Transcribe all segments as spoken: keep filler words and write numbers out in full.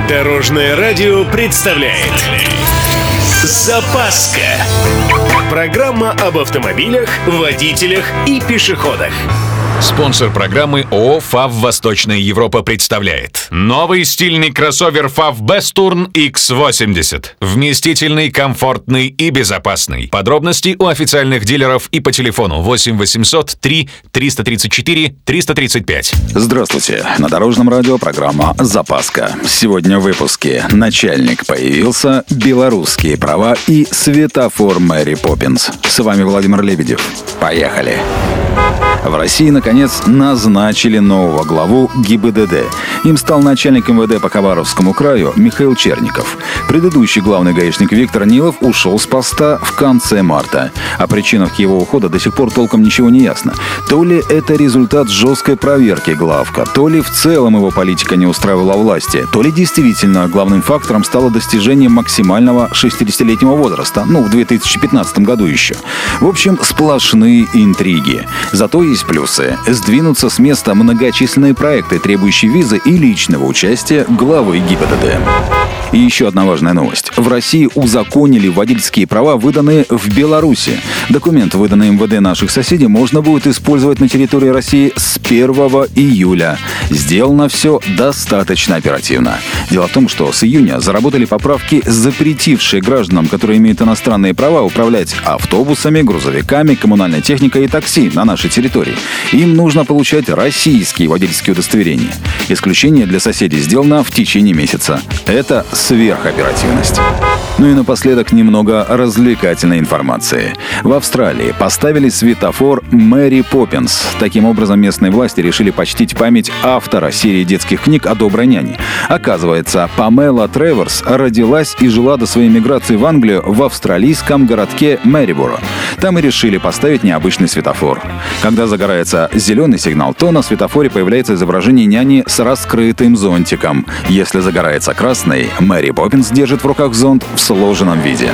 Дорожное радио представляет «Запаска». Программа об автомобилях, водителях и пешеходах. Спонсор программы ООО «ФАВ Восточная Европа» представляет новый стильный кроссовер ФАВ Bestturn икс восемьдесят. Вместительный, комфортный и безопасный. Подробности у официальных дилеров и по телефону восемь восемьсот три триста тридцать четыре триста тридцать пять. Здравствуйте. На Дорожном радио программа «Запаска». Сегодня в выпуске «Начальник появился», «Белорусские права» и «Светофор Мэри Поппинс». С вами Владимир Лебедев. Поехали. В России, наконец, назначили нового главу ГИБДД. Им стал начальник эм вэ дэ по Хабаровскому краю Михаил Черников. Предыдущий главный гаишник Виктор Нилов ушел с поста в конце марта. О причинах его ухода до сих пор толком ничего не ясно. То ли это результат жесткой проверки главка, то ли в целом его политика не устраивала власти, то ли действительно главным фактором стало достижение максимального шестидесятилетнего возраста, ну, в две тысячи пятнадцатом году еще. В общем, сплошные интриги. Зато есть плюсы. Сдвинутся с места многочисленные проекты, требующие визы и личного участия главы ГИБДД. И еще одна важная новость. В России узаконили водительские права, выданные в Беларуси. Документ, выданный эм вэ дэ наших соседей, можно будет использовать на территории России с первого июля. Сделано все достаточно оперативно. Дело в том, что с июня заработали поправки, запретившие гражданам, которые имеют иностранные права, управлять автобусами, грузовиками, коммунальной техникой и такси на нашей территории. Им нужно получать российские водительские удостоверения. Исключение для соседей сделано в течение месяца. Это сверхоперативность. Ну и напоследок немного развлекательной информации. В Австралии поставили светофор Мэри Поппинс. Таким образом, местные власти решили почтить память автора серии детских книг о доброй няне. Оказывается, Памела Треворс родилась и жила до своей миграции в Англию в австралийском городке Мэриборо. Там и решили поставить необычный светофор. Когда загорается зеленый сигнал, то на светофоре появляется изображение няни с раскрытым зонтиком. Если загорается красный, Мэри Поппинс держит в руках зонт в сложенном виде.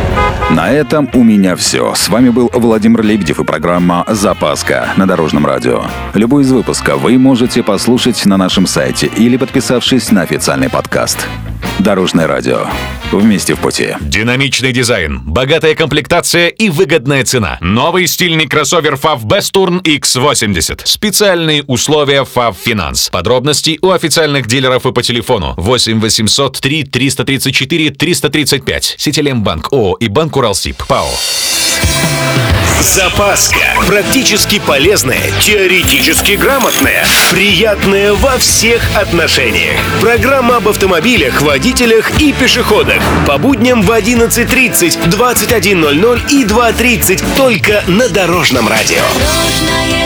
На этом у меня все. С вами был Владимир Лебедев и программа «Запаска» на Дорожном радио. Любой из выпусков вы можете послушать на нашем сайте или подписавшись на официальный подкаст. Дорожное радио. Вместе в пути. Динамичный дизайн, богатая комплектация и выгодная цена. Новый стильный кроссовер ФАВ Bestturn икс восемьдесят. Специальные условия ФАВ Финанс. Подробности у официальных дилеров и по телефону восемь восемьсот три триста тридцать четыре триста тридцать пять. Сетелембанк ООО и Банк Уралсиб ПАО. Запаска. Практически полезная, теоретически грамотная, приятная во всех отношениях. Программа об автомобилях, водителях и пешеходах. По будням в одиннадцать тридцать, двадцать один ноль ноль и два тридцать только на Дорожном радио.